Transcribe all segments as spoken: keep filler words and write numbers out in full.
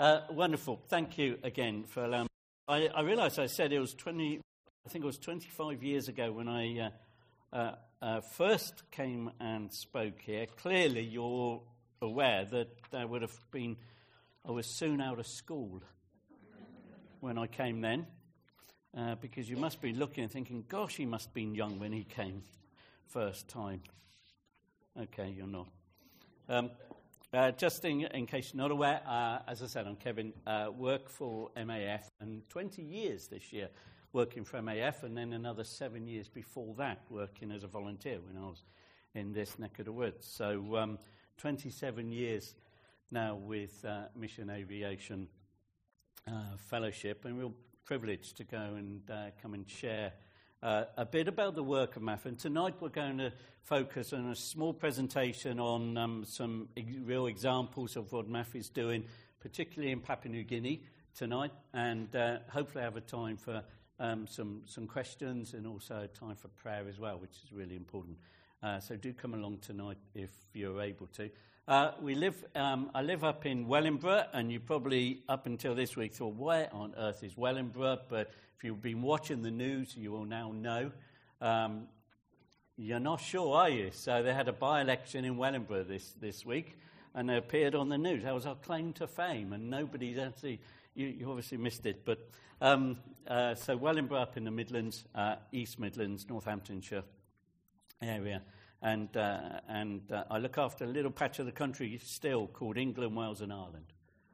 Uh, wonderful. Thank you again for allowing me. I, I realised I said it was twenty. I think it was twenty-five years ago when I uh, uh, uh, first came and spoke here. Clearly, you're aware that there would have been. I was soon out of school when I came then, uh, because you must be looking and thinking, "Gosh, he must have been young when he came first time." Okay, you're not. Um, Uh, just in, in case you're not aware, uh, as I said, I'm Kevin, uh, work for M A F, and twenty years this year working for M A F, and then another seven years before that working as a volunteer when I was in this neck of the woods. So um, twenty-seven years now with uh, Mission Aviation uh, Fellowship, and real privilege to go and uh, come and share Uh, a bit about the work of M A F, and tonight we're going to focus on a small presentation on um, some e- real examples of what M A F is doing, particularly in Papua New Guinea tonight, and uh, hopefully have a time for um, some some questions and also a time for prayer as well, which is really important. Uh, so do come along tonight if you're able to. Uh, we live. Um, I live up in Wellingborough, and you probably up until this week thought, where on earth is Wellingborough? But if you've been watching the news, you will now know. Um, you're not sure, are you? So they had a by-election in Wellingborough this, this week, and they appeared on the news. That was our claim to fame, and nobody's actually, you, you obviously missed it. But um, uh, so Wellingborough up in the Midlands, uh, East Midlands, Northamptonshire area. And uh, and uh, I look after a little patch of the country still called England, Wales and Ireland.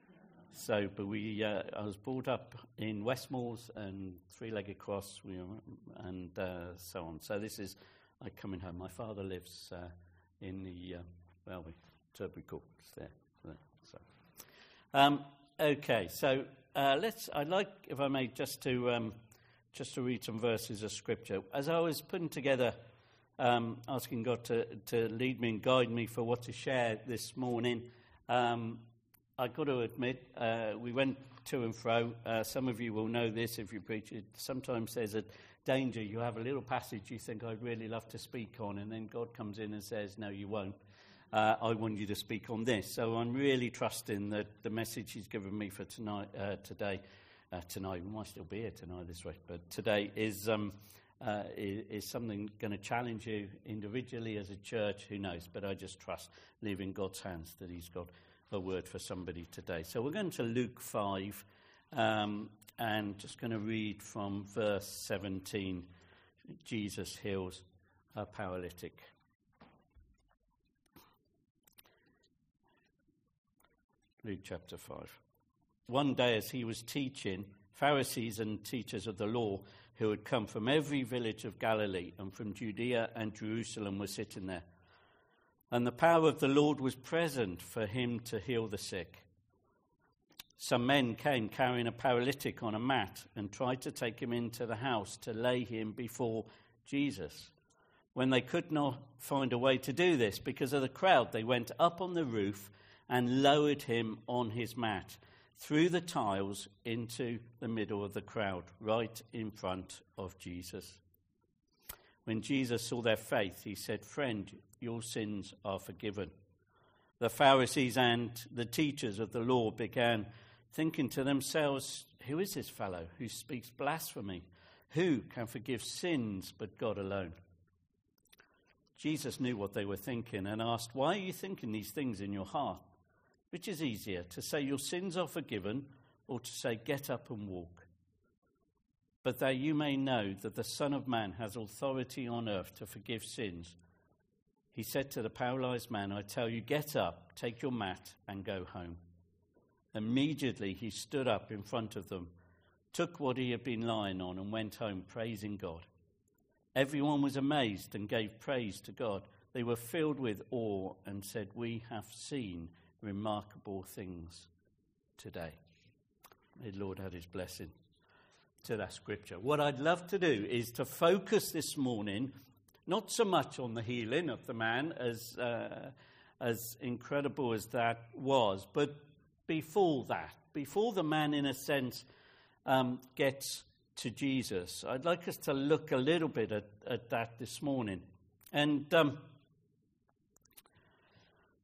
So, but we, uh, I was brought up in Westmoors and Three-Legged Cross, we were, and uh, so on. So this is, I coming home. My father lives uh, in the, uh, well, we, Turbury Court, there. So, um, okay, so uh, let's, I'd like, if I may, just to, um, just to read some verses of Scripture. As I was putting together, um, asking God to, to lead me and guide me for what to share this morning, um, I've got to admit, uh, we went to and fro. Uh, some of you will know this if you preach it. Sometimes there's a danger. You have a little passage you think, I'd really love to speak on, and then God comes in and says, no, you won't. Uh, I want you to speak on this. So I'm really trusting that the message he's given me for tonight, uh, today, uh, tonight, we might still be here tonight this way, but today is, um, uh, is, is something going to challenge you individually as a church, who knows. But I just trust, leave in God's hands that he's got a word for somebody today. So we're going to Luke five, um, and just going to read from verse seventeen. Jesus heals a paralytic. Luke chapter five. One day as he was teaching, Pharisees and teachers of the law who had come from every village of Galilee and from Judea and Jerusalem were sitting there. And the power of the Lord was present for him to heal the sick. Some men came carrying a paralytic on a mat and tried to take him into the house to lay him before Jesus. When they could not find a way to do this because of the crowd, they went up on the roof and lowered him on his mat through the tiles into the middle of the crowd, right in front of Jesus. When Jesus saw their faith, he said, "Friend, your sins are forgiven." The Pharisees and the teachers of the law began thinking to themselves, "Who is this fellow who speaks blasphemy? Who can forgive sins but God alone?" Jesus knew what they were thinking and asked, "Why are you thinking these things in your heart? Which is easier, to say your sins are forgiven or to say get up and walk? But that you may know that the Son of Man has authority on earth to forgive sins," he said to the paralyzed man, "I tell you, get up, take your mat, and go home." Immediately he stood up in front of them, took what he had been lying on, and went home, praising God. Everyone was amazed and gave praise to God. They were filled with awe and said, "We have seen remarkable things today." May the Lord add his blessing to that scripture. What I'd love to do is to focus this morning not so much on the healing of the man, as uh, as incredible as that was, but before that, before the man, in a sense, um, gets to Jesus. I'd like us to look a little bit at, at that this morning. And um,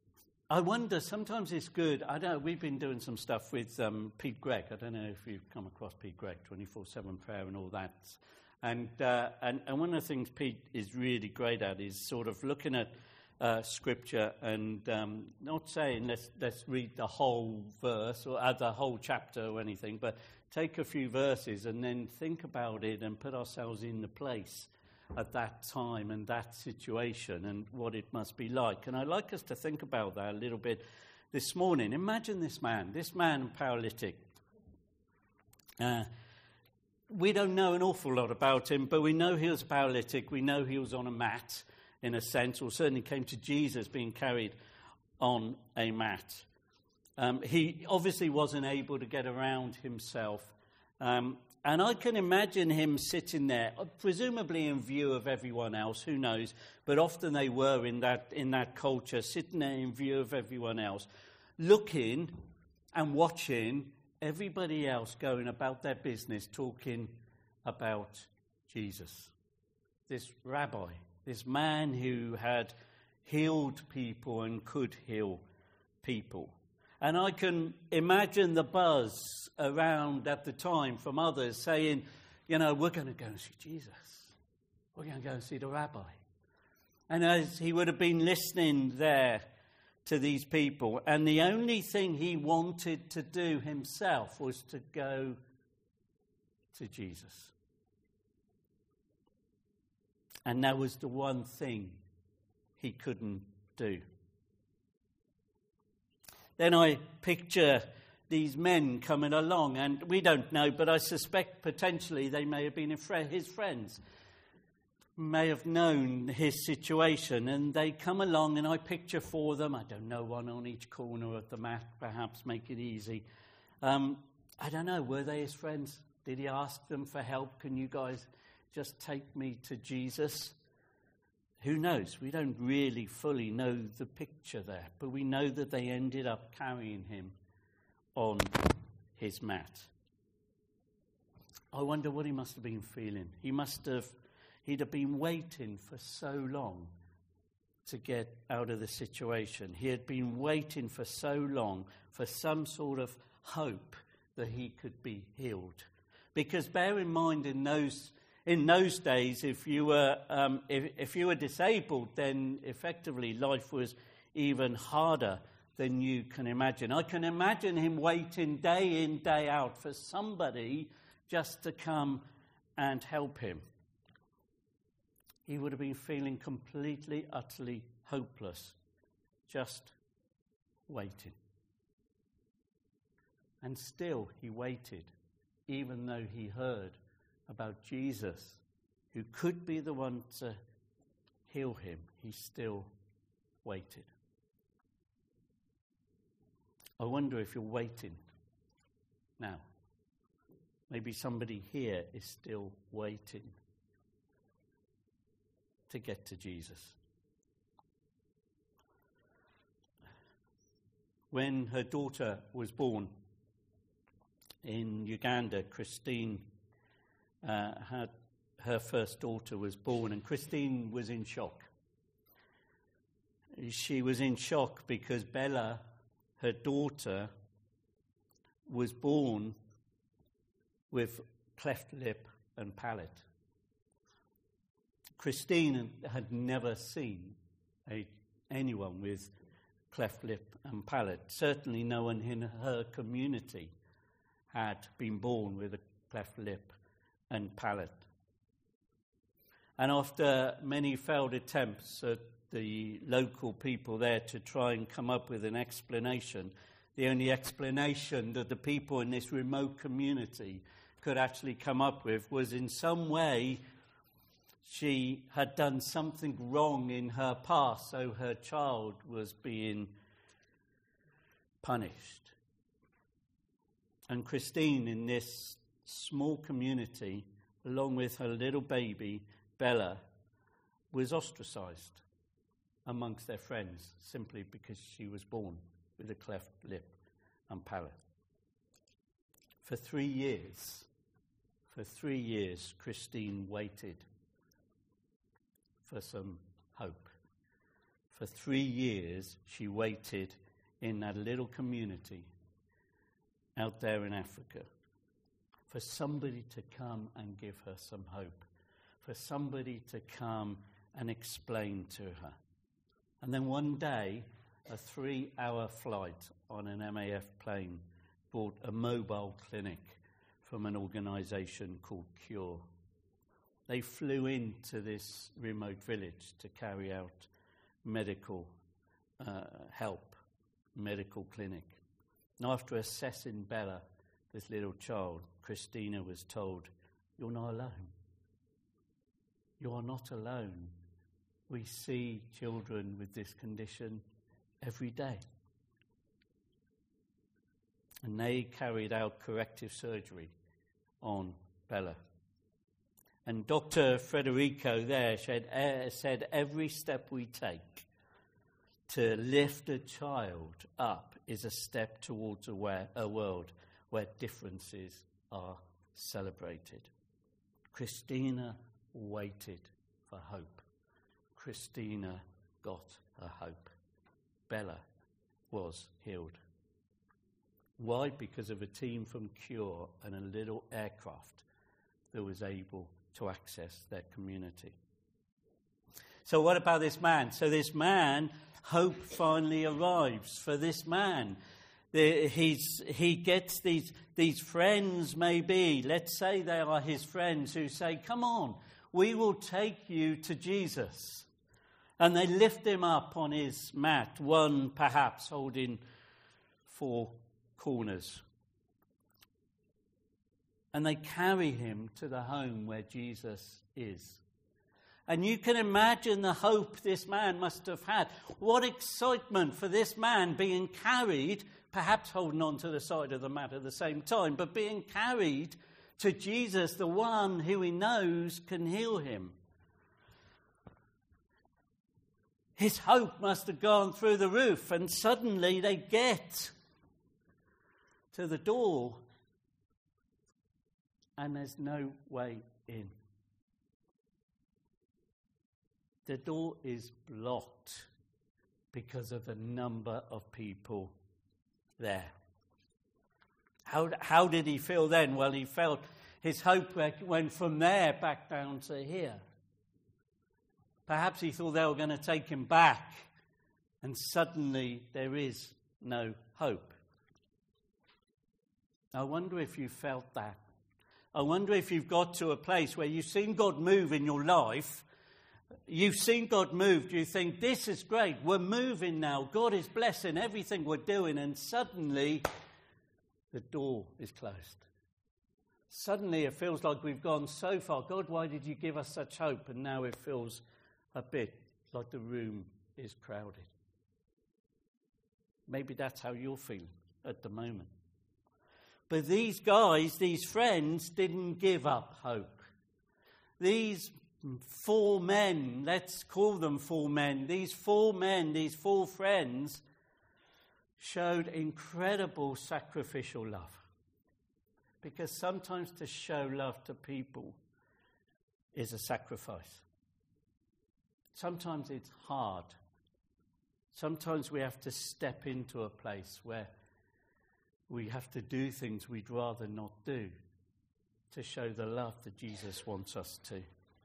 I wonder, sometimes it's good. I know we've been doing some stuff with um, Pete Gregg. I don't know if you've come across Pete Gregg, twenty-four seven prayer and all that. And, uh, and and one of the things Pete is really great at is sort of looking at uh, Scripture and um, not saying let's let's read the whole verse or add the whole chapter or anything, but take a few verses and then think about it and put ourselves in the place at that time and that situation and what it must be like. And I'd like us to think about that a little bit this morning. Imagine this man, this man paralytic. Uh, we don't know an awful lot about him, but we know he was paralytic. We know he was on a mat, in a sense, or certainly came to Jesus being carried on a mat. Um, he obviously wasn't able to get around himself. Um, and I can imagine him sitting there, presumably in view of everyone else, who knows, but often they were in that in that culture, sitting there in view of everyone else, looking and watching everybody else going about their business, talking about Jesus. This rabbi, this man who had healed people and could heal people. And I can imagine the buzz around at the time from others saying, you know, we're going to go and see Jesus. We're going to go and see the rabbi. And as he would have been listening there to these people, and the only thing he wanted to do himself was to go to Jesus. And that was the one thing he couldn't do. Then I picture these men coming along, and we don't know, but I suspect potentially they may have been his friends, may have known his situation, and they come along, and I picture for them, I don't know, one on each corner of the mat, perhaps make it easy. Um, I don't know, were they his friends? Did he ask them for help? Can you guys just take me to Jesus? Who knows? We don't really fully know the picture there, but we know that they ended up carrying him on his mat. I wonder what he must have been feeling. He must have, he'd have been waiting for so long to get out of the situation. He had been waiting for so long for some sort of hope that he could be healed. Because bear in mind, in those In those days, if you were um, if, if you were disabled, then effectively life was even harder than you can imagine. I can imagine him waiting day in, day out for somebody just to come and help him. He would have been feeling completely, utterly hopeless, just waiting. And still he waited, even though he heard about Jesus, who could be the one to heal him. He still waited. I wonder if you're waiting now. Maybe somebody here is still waiting to get to Jesus. When her daughter was born in Uganda, Christine Uh, had her first daughter was born, and Christine was in shock. She was in shock because Bella, her daughter, was born with cleft lip and palate. Christine had never seen a, anyone with cleft lip and palate. Certainly no one in her community had been born with a cleft lip and palate. And after many failed attempts at the local people there to try and come up with an explanation, the only explanation that the people in this remote community could actually come up with was in some way she had done something wrong in her past, so her child was being punished. And Christine, in this small community, along with her little baby, Bella, was ostracized amongst their friends simply because she was born with a cleft lip and palate. For three years, for three years, Christine waited for some hope. For three years, she waited in that little community out there in Africa for somebody to come and give her some hope, for somebody to come and explain to her. And then one day, a three-hour flight on an M A F plane brought a mobile clinic from an organization called Cure. They flew into this remote village to carry out medical uh, help, medical clinic. And after assessing Bella, this little child, Christina was told, "You're not alone. You are not alone. We see children with this condition every day." And they carried out corrective surgery on Bella. And Doctor Federico there said, uh, said every step we take to lift a child up is a step towards a, where, a world where differences are celebrated. Christina waited for hope. Christina got her hope. Bella was healed. Why? Because of a team from Cure and a little aircraft that was able to access their community. So what about this man? So this man, hope finally arrives for this man. The, he's, he gets these, these friends, maybe, let's say they are his friends, who say, "Come on, we will take you to Jesus." And they lift him up on his mat, one perhaps holding four corners. And they carry him to the home where Jesus is. And you can imagine the hope this man must have had. What excitement for this man being carried, perhaps holding on to the side of the mat at the same time, but being carried to Jesus, the one who he knows can heal him. His hope must have gone through the roof, and suddenly they get to the door, and there's no way in. The door is blocked because of the number of people there. How, how did he feel then? Well, he felt his hope went from there back down to here. Perhaps he thought they were going to take him back, and suddenly there is no hope. I wonder if you felt that. I wonder if you've got to a place where you've seen God move in your life. You've seen God move. You think, this is great. We're moving now. God is blessing everything we're doing. And suddenly, the door is closed. Suddenly, it feels like we've gone so far. God, why did you give us such hope? And now it feels a bit like the room is crowded. Maybe that's how you're feeling at the moment. But these guys, these friends, didn't give up hope. These four men, let's call them four men, these four men, these four friends, showed incredible sacrificial love. Because sometimes to show love to people is a sacrifice. Sometimes it's hard. Sometimes we have to step into a place where we have to do things we'd rather not do to show the love that Jesus wants us to.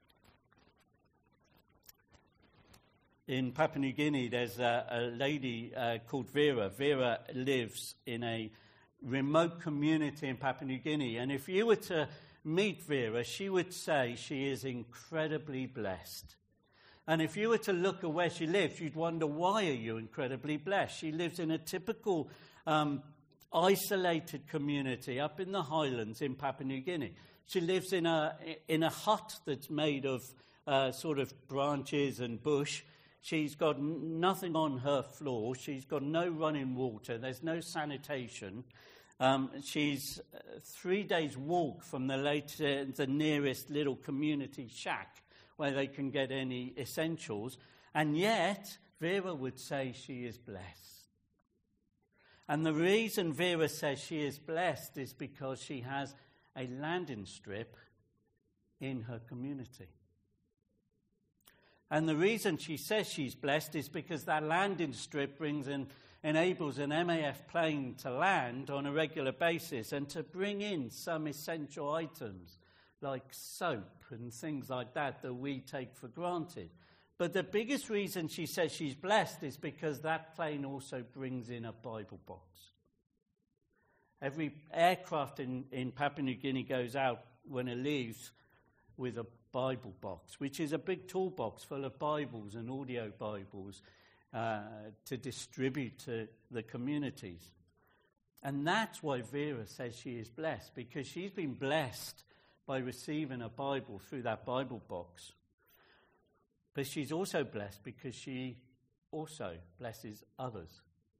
In Papua New Guinea, there's a, a lady uh, called Vera. Vera lives in a remote community in Papua New Guinea. And if you were to meet Vera, she would say she is incredibly blessed. And if you were to look at where she lives, you'd wonder, why are you incredibly blessed? She lives in a typical um, isolated community up in the highlands in Papua New Guinea. She lives in a in a hut that's made of uh, sort of branches and bush. She's got n- nothing on her floor. She's got no running water. There's no sanitation. Um, she's uh, three days' walk from the, late, uh, the nearest little community shack where they can get any essentials. And yet, Vera would say she is blessed. And the reason Vera says she is blessed is because she has a landing strip in her community. And the reason she says she's blessed is because that landing strip brings in, enables an M A F plane to land on a regular basis and to bring in some essential items like soap and things like that that we take for granted. But the biggest reason she says she's blessed is because that plane also brings in a Bible box. Every aircraft in, in Papua New Guinea goes out when it leaves with a Bible box, which is a big toolbox full of Bibles and audio Bibles uh, to distribute to the communities. And that's why Vera says she is blessed, because she's been blessed by receiving a Bible through that Bible box. But she's also blessed because she also blesses others.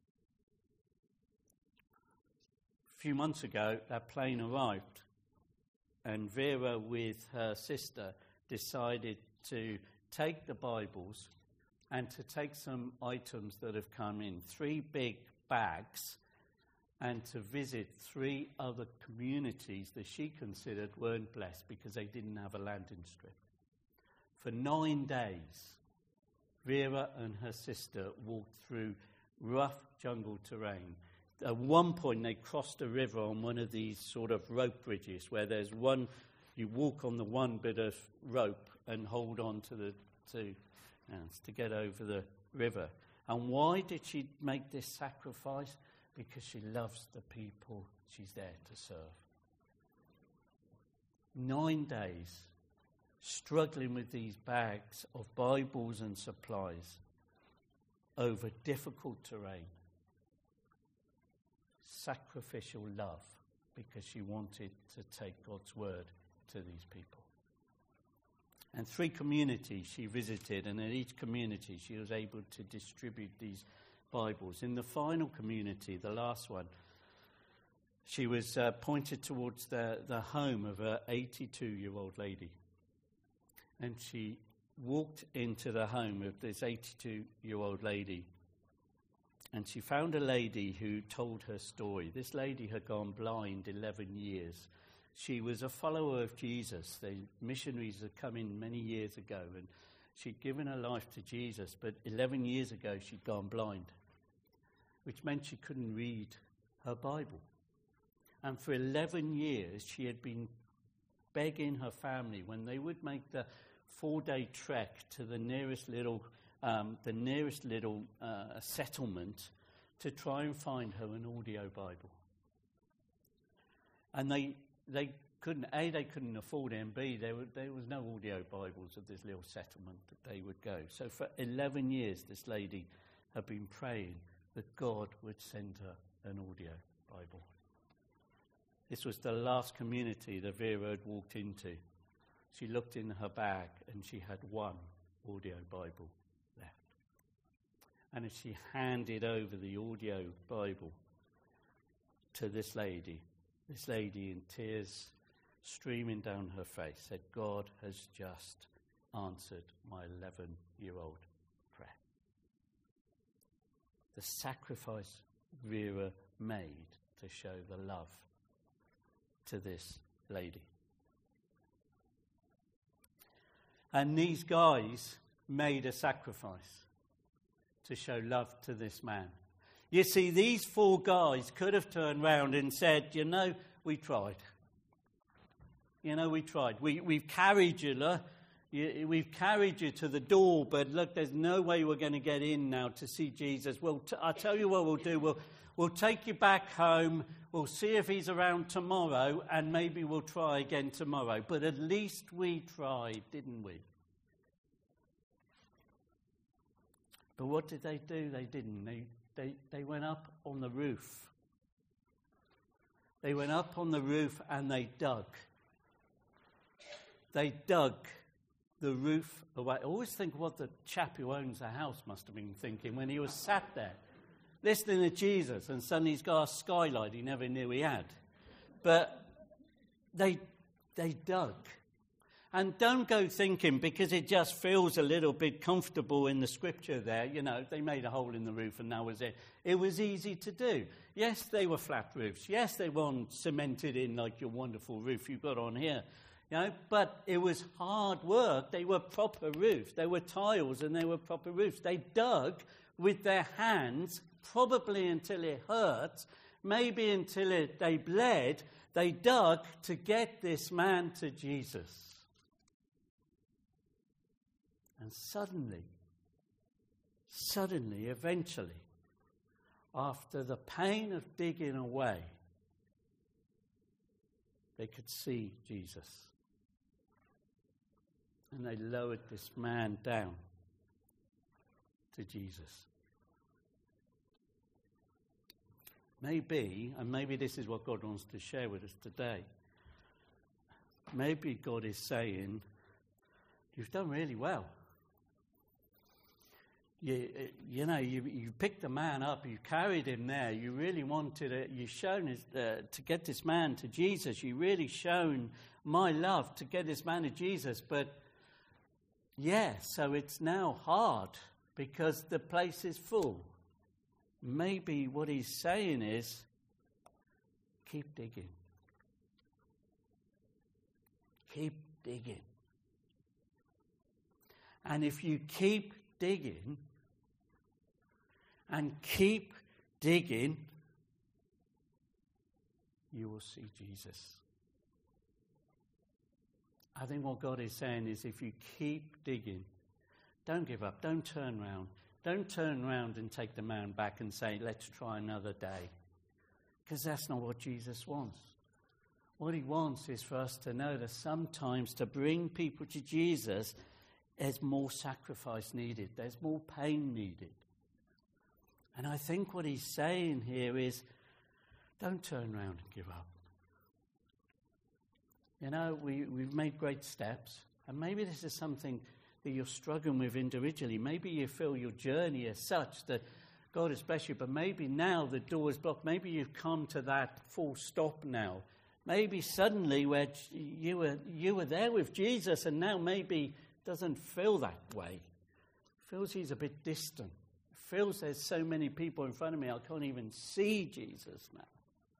A few months ago, that plane arrived, and Vera, with her sister, decided to take the Bibles and to take some items that have come in, three big bags, and to visit three other communities that she considered weren't blessed because they didn't have a landing strip. For nine days, Vera and her sister walked through rough jungle terrain. At one point, they crossed a river on one of these sort of rope bridges where there's one, you walk on the one bit of rope and hold on to the two hands to get over the river. And why did she make this sacrifice? Because she loves the people she's there to serve. Nine days struggling with these bags of Bibles and supplies over difficult terrain. Sacrificial love, because she wanted to take God's word to these people. And three communities she visited, and in each community she was able to distribute these Bibles. In the final community, the last one, she was uh, pointed towards the, the home of an eighty-two-year-old lady. And she walked into the home of this eighty-two-year-old lady. And she found a lady who told her story. This lady had gone blind eleven years. She was a follower of Jesus. The missionaries had come in many years ago, and she'd given her life to Jesus, but eleven years ago she'd gone blind, which meant she couldn't read her Bible. And for eleven years she had been begging her family, when they would make the four-day trek to the nearest little Um, the nearest little uh, settlement, to try and find her an audio Bible. And they they couldn't, A, they couldn't afford it, and B, there, were, there was no audio Bibles at this little settlement that they would go. So for eleven years, this lady had been praying that God would send her an audio Bible. This was the last community that Vera had walked into. She looked in her bag, and she had one audio Bible. And as she handed over the audio Bible to this lady, this lady in tears streaming down her face said, God has just answered my eleven-year-old prayer. The sacrifice Vera made to show the love to this lady. And these guys made a sacrifice to show love to this man. You see, these four guys could have turned round and said, you know, we tried. You know, we tried. We, we've carried you, look. You, we've carried you to the door, but look, there's no way we're going to get in now to see Jesus. Well, t- I'll tell you what we'll do. We'll, we'll take you back home. We'll see if he's around tomorrow, and maybe we'll try again tomorrow. But at least we tried, didn't we? But what did they do? They didn't. They, they, they went up on the roof. They went up on the roof and they dug. They dug the roof away. I always think what the chap who owns the house must have been thinking when he was sat there, listening to Jesus, and suddenly he's got a skylight he never knew he had. But they, they dug. And don't go thinking, because it just feels a little bit comfortable in the scripture there, you know, they made a hole in the roof and that was it. It was easy to do. Yes, they were flat roofs. Yes, they weren't cemented in like your wonderful roof you've got on here. You know, but it was hard work. They were proper roofs. They were tiles and they were proper roofs. They dug with their hands, probably until it hurt, maybe until it, they bled. They dug to get this man to Jesus. And suddenly, suddenly, eventually, after the pain of digging away, they could see Jesus. And they lowered this man down to Jesus. Maybe, and maybe this is what God wants to share with us today, maybe God is saying, you've done really well. You, you know, you, you picked the man up, you carried him there, you really wanted it, you've shown his, uh, to get this man to Jesus, you really shown my love to get this man to Jesus, but yeah, so it's now hard because the place is full. Maybe what he's saying is, keep digging. Keep digging. And if you keep digging, and keep digging, you will see Jesus. I think what God is saying is if you keep digging, don't give up, don't turn around. Don't turn around and take the man back and say, let's try another day. Because that's not what Jesus wants. What he wants is for us to know that sometimes to bring people to Jesus, there's more sacrifice needed. There's more pain needed. And I think what he's saying here is, don't turn around and give up. You know, we, we've made great steps. And maybe this is something that you're struggling with individually. Maybe you feel your journey is such that God has blessed you, but maybe now the door is blocked. Maybe you've come to that full stop now. Maybe suddenly where you were, you were there with Jesus and now maybe doesn't feel that way. Feels he's a bit distant. Feels there's so many people in front of me I can't even see Jesus now.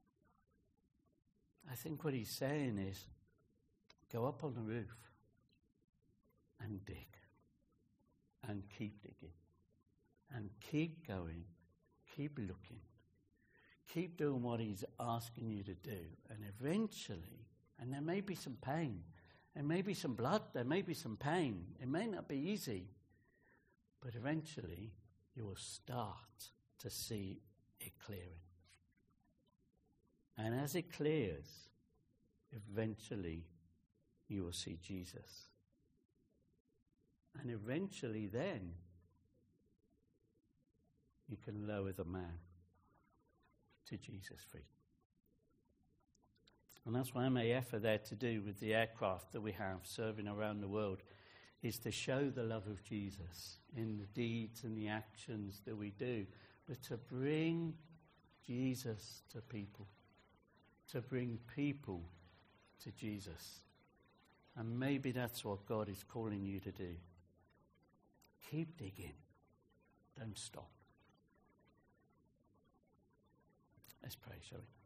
I think what he's saying is, go up on the roof and dig and keep digging and keep going, keep looking, keep doing what he's asking you to do. And eventually, and there may be some pain, there may be some blood, there may be some pain. It may not be easy, but eventually you will start to see it clearing. And as it clears, eventually you will see Jesus. And eventually then, you can lower the man to Jesus' feet. And that's what M A F are there to do with the aircraft that we have serving around the world, is to show the love of Jesus in the deeds and the actions that we do, but to bring Jesus to people, to bring people to Jesus. And maybe that's what God is calling you to do. Keep digging. Don't stop. Let's pray, shall we?